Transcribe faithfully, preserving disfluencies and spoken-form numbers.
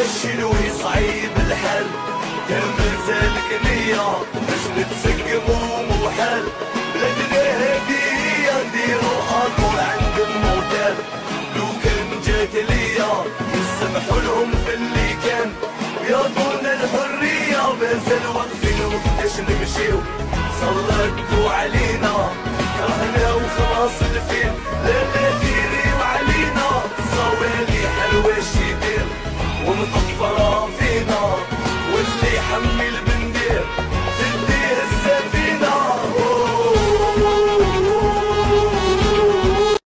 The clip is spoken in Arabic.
الشلوي صعيب الحل كمل سالك نية باش نتسقمو موحل بلادنا هادية نديرو اكور عند الموتال لو كان جات ليا نسمحو لهم في اللي كان ويعطونا الحرية مازال واقفين وقتاش نمشيو سلطوا علينا كرهنا وخلاص الفيل لا لا ديريو علينا صوالي حلوة شي دير ومطلع